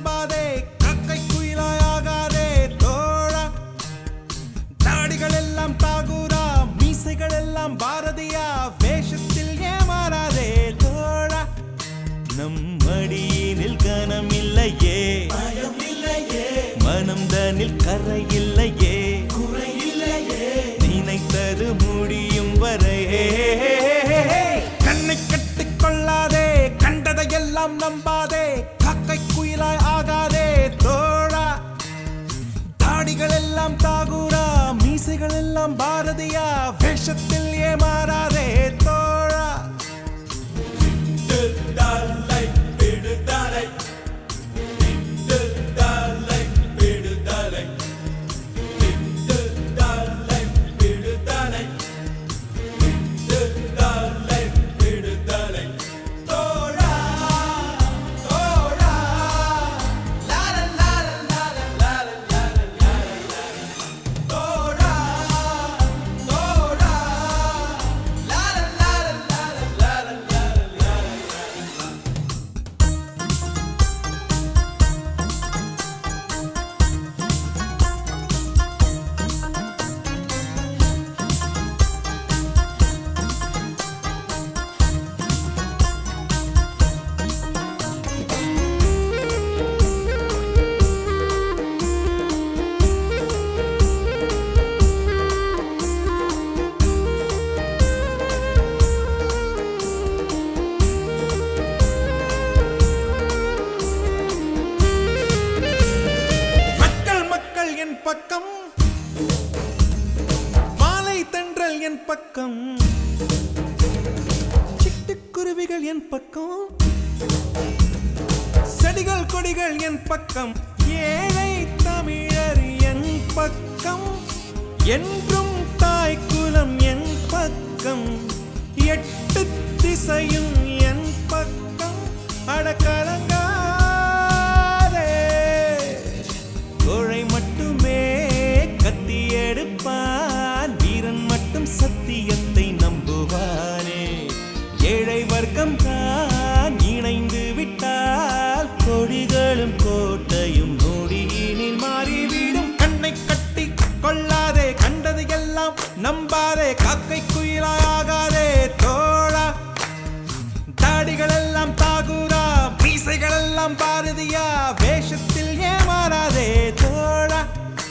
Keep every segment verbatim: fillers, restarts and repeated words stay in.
நம்பாதே காக்கை குயிலாயாகாதே தோழா தாடிகள் எல்லாம் தாகூரா மீசைகள் எல்லாம் பாரதியா வேஷத்தில் ஏமாறாதே தோழா நம் மடியினில் கனம் இல்லையே மனம் தனில் கரை இல்லையே நினைத்தது முடியும் வரை கண்ணை கட்டிக் கொள்ளாதே கண்டதையெல்லாம் நம்பாதே காக்கை குயிலாய் ஆகாதே தோழா தாடிகள் எல்லாம் தாகூரா மீசைகள் எல்லாம் பாரதியா வேஷத்தில் ஏமாறாதே தோழா பக்கம் மாலை தென்றல் என் பக்கம் சிட்டுக்குருவிகள் என் பக்கம் செடிகள் கொடிகள் என் பக்கம் ஏழை தமிழர் என் பக்கம் என்றும் தாய் குலம் என் பக்கம் எட்டு திசையும் என் பக்கம் அடக்கலங்க வீரன் மட்டும் சத்தியத்தை நம்புவானே ஏழை வர்க்கம் தான் இணைந்து விட்டால் கொடிகளும் கோட்டையும் நொடியினில் மாறிவிடும் கண்ணை கட்டி கொள்ளாதே கண்டது எல்லாம் நம்பாதே காக்கை குயிலாயாகாதே தோழா தாடிகள் எல்லாம் தாகூரா மீசைகள் எல்லாம் பாரதியா வேஷத்தில் ஏமாறாதே தோழா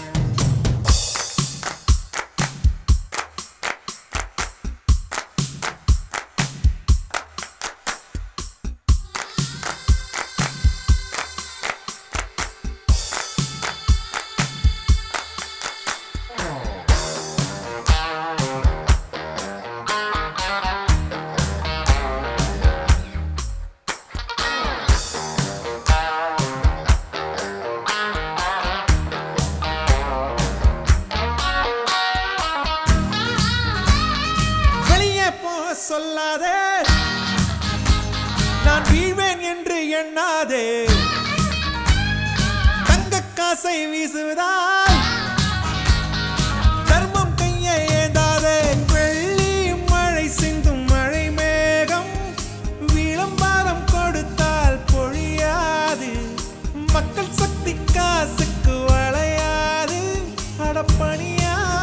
சொல்லாதே நான் வீழ்வேன் என்று எண்ணாதே தங்க காசை வீசுவதால் தர்மம் கையை ஏந்தாதே வெள்ளி மழை சிந்தும் மழை மேகம் விளம்பரம் கொடுத்தால் பொழியாது மக்கள் சக்தி காசுக்கு வளையாது அடப்பணியாது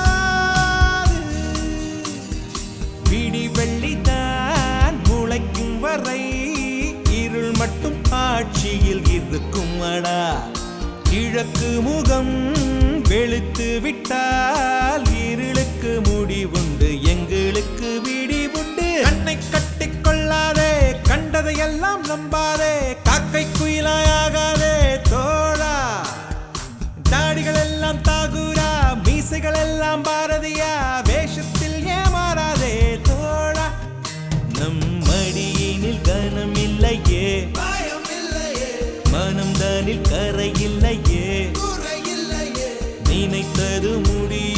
விடி வெள்ளிதான் முளைக்கும் வரை இருள் மட்டும் ஆட்சியில் இருக்கும் அடா கிழக்கு முகம் வெளுத்து விட்டால் இருளுக்கு முடிவுண்டு எங்களுக்கு விடிவுண்டு கண்ணை கட்டிக் கொள்ளாதே கண்டதையெல்லாம் நம்பாதே காக்கை குயிலாயாகாதே தோழா தாடிகள் எல்லாம் தாகூரா மீசைகள் எல்லாம் பாரதியா வேஷத்தில் ஏமாறாதே தோழா நம் மடியினில் கனம் இல்லையே மனம் தனில் கரை இல்லையே நினைத்தது முடியும்